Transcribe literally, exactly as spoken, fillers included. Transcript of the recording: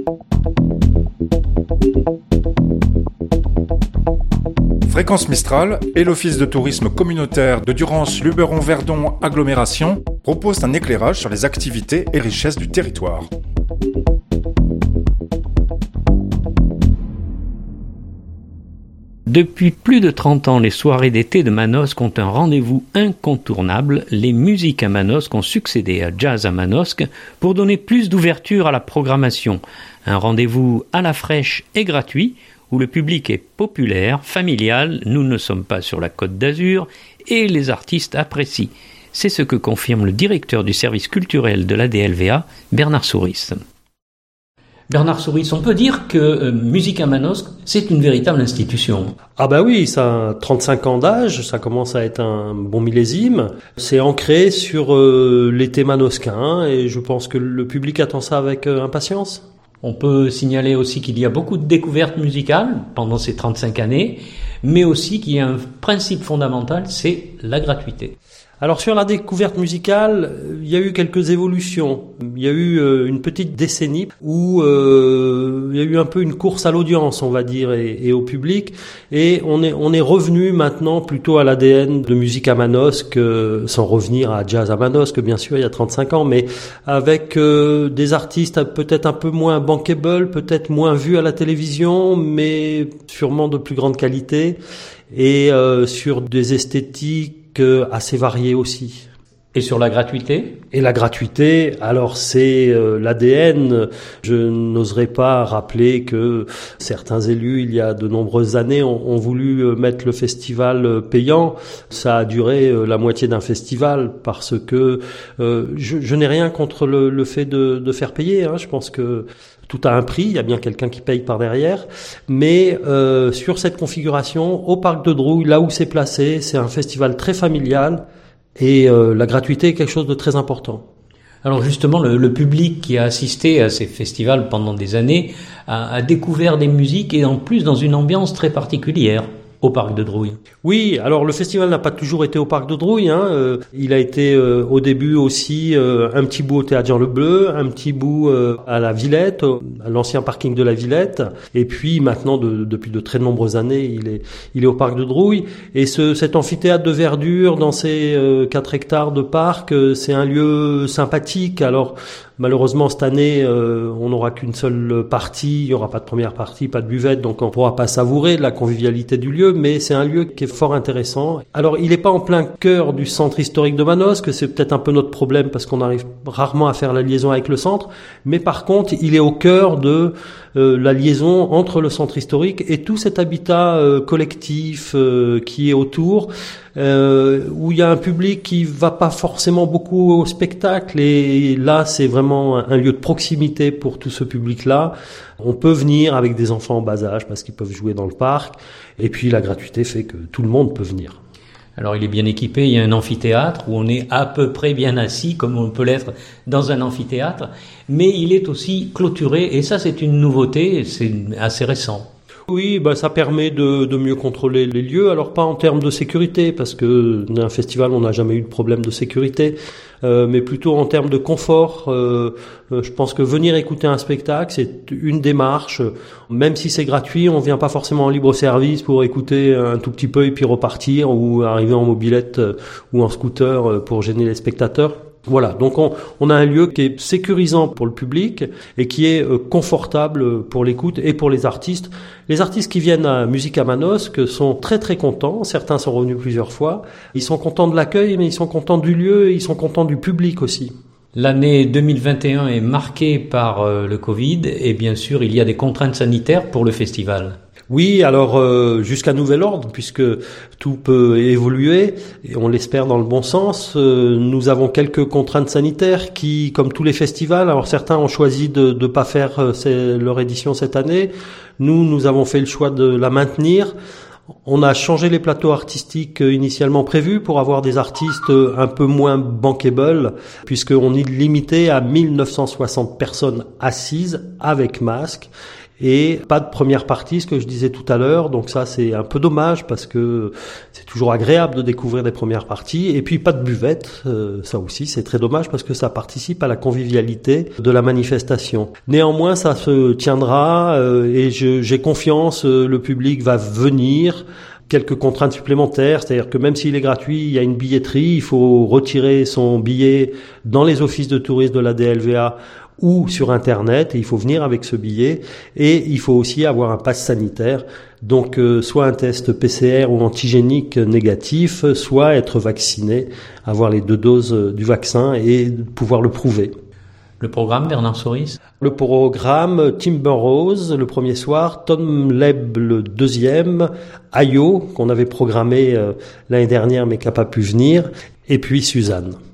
Fréquence Mistral et l'Office de tourisme communautaire de Durance-Luberon-Verdon Agglomération proposent un éclairage sur les activités et richesses du territoire. Depuis plus de trente ans, les soirées d'été de Manosque ont un rendez-vous incontournable. Les musiques à Manosque ont succédé à Jazz à Manosque pour donner plus d'ouverture à la programmation. Un rendez-vous à la fraîche et gratuit où le public est populaire, familial, nous ne sommes pas sur la Côte d'Azur et les artistes apprécient. C'est ce que confirme le directeur du service culturel de l'A D L V A, Bernard Souris. Bernard Souris, on peut dire que euh, Musique à Manosque, c'est une véritable institution. Ah bah oui, ça a trente-cinq ans d'âge, ça commence à être un bon millésime. C'est ancré sur euh, l'été manosquin et je pense que le public attend ça avec euh, impatience. On peut signaler aussi qu'il y a beaucoup de découvertes musicales pendant ces trente-cinq années, mais aussi qu'il y a un principe fondamental, c'est la gratuité. Alors sur la découverte musicale, il y a eu quelques évolutions. Il y a eu euh, une petite décennie où euh, il y a eu un peu une course à l'audience, on va dire, et, et au public. Et on est on est revenu maintenant plutôt à l'A D N de Musique à Manosque, euh, sans revenir à Jazz à Manosque, bien sûr, il y a trente-cinq ans, mais avec euh, des artistes peut-être un peu moins bankable, peut-être moins vus à la télévision, mais sûrement de plus grande qualité, et euh, sur des esthétiques assez varié aussi. Et sur la gratuité ? Et la gratuité, alors c'est euh, l'A D N. Je n'oserais pas rappeler que certains élus, il y a de nombreuses années, ont, ont voulu mettre le festival payant. Ça a duré euh, la moitié d'un festival parce que euh, je, je n'ai rien contre le, le fait de, de faire payer. Hein. Je pense que tout a un prix, il y a bien quelqu'un qui paye par derrière, mais euh, sur cette configuration, au Parc de Drouille, là où c'est placé, c'est un festival très familial et euh, la gratuité est quelque chose de très important. Alors justement, le, le public qui a assisté à ces festivals pendant des années a, a découvert des musiques et en plus dans une ambiance très particulière. Au Parc de Drouille. Oui, alors le festival n'a pas toujours été au Parc de Drouille. Hein. Euh, il a été euh, au début aussi euh, un petit bout au Théâtre Jean Le Bleu, un petit bout euh, à la Villette, à l'ancien parking de la Villette. Et puis maintenant, de, depuis de très nombreuses années, il est, il est au Parc de Drouille. Et ce, cet amphithéâtre de verdure dans ces euh, quatre hectares de parc, euh, c'est un lieu sympathique. Alors malheureusement, cette année, euh, on n'aura qu'une seule partie. Il n'y aura pas de première partie, pas de buvette, donc on ne pourra pas savourer de la convivialité du lieu. Mais c'est un lieu qui est fort intéressant. Alors, il n'est pas en plein cœur du centre historique de Manosque, c'est peut-être un peu notre problème parce qu'on arrive rarement à faire la liaison avec le centre, mais par contre, il est au cœur de euh, la liaison entre le centre historique et tout cet habitat euh, collectif euh, qui est autour, euh, où il y a un public qui va pas forcément beaucoup au spectacle, et là, c'est vraiment un, un lieu de proximité pour tout ce public-là. On peut venir avec des enfants en bas âge parce qu'ils peuvent jouer dans le parc. Et puis la gratuité fait que tout le monde peut venir. Alors il est bien équipé, il y a un amphithéâtre où on est à peu près bien assis comme on peut l'être dans un amphithéâtre, mais il est aussi clôturé et ça c'est une nouveauté, c'est assez récent. Oui, bah ça permet de, de mieux contrôler les lieux. Alors pas en termes de sécurité, parce que dans un festival on n'a jamais eu de problème de sécurité, euh, mais plutôt en termes de confort. Euh, euh, je pense que venir écouter un spectacle, c'est une démarche. Même si c'est gratuit, on vient pas forcément en libre service pour écouter un tout petit peu et puis repartir, ou arriver en mobilette euh, ou en scooter euh, pour gêner les spectateurs. Voilà, donc on, on a un lieu qui est sécurisant pour le public et qui est euh, confortable pour l'écoute et pour les artistes. Les artistes qui viennent à Musique à Manosque sont très très contents, certains sont revenus plusieurs fois. Ils sont contents de l'accueil, mais ils sont contents du lieu et ils sont contents du public aussi. L'année deux mille vingt et un est marquée par euh, le Covid et bien sûr il y a des contraintes sanitaires pour le festival. Oui, alors euh, jusqu'à nouvel ordre, puisque tout peut évoluer, et on l'espère dans le bon sens. Euh, nous avons quelques contraintes sanitaires qui, comme tous les festivals, alors certains ont choisi de ne pas faire euh, ces, leur édition cette année. Nous, nous avons fait le choix de la maintenir. On a changé les plateaux artistiques initialement prévus pour avoir des artistes un peu moins bankable, puisqu'on est limité à mille neuf cent soixante personnes assises avec masque. et pas de première partie, ce que je disais tout à l'heure. Donc ça, c'est un peu dommage parce que c'est toujours agréable de découvrir des premières parties. Et puis pas de buvette, euh, ça aussi c'est très dommage parce que ça participe à la convivialité de la manifestation. Néanmoins, ça se tiendra euh, et je, j'ai confiance, euh, le public va venir. Quelques contraintes supplémentaires, c'est-à-dire que même s'il est gratuit, il y a une billetterie, il faut retirer son billet dans les offices de tourisme de la D L V A ou sur Internet, et il faut venir avec ce billet, et il faut aussi avoir un pass sanitaire, donc euh, soit un test P C R ou antigénique négatif, soit être vacciné, avoir les deux doses du vaccin et pouvoir le prouver. Le programme, Bernard Soris? Le programme, Timber Rose le premier soir, Tom Leb le deuxième, Ayo qu'on avait programmé euh, l'année dernière mais qui n'a pas pu venir, et puis Suzanne.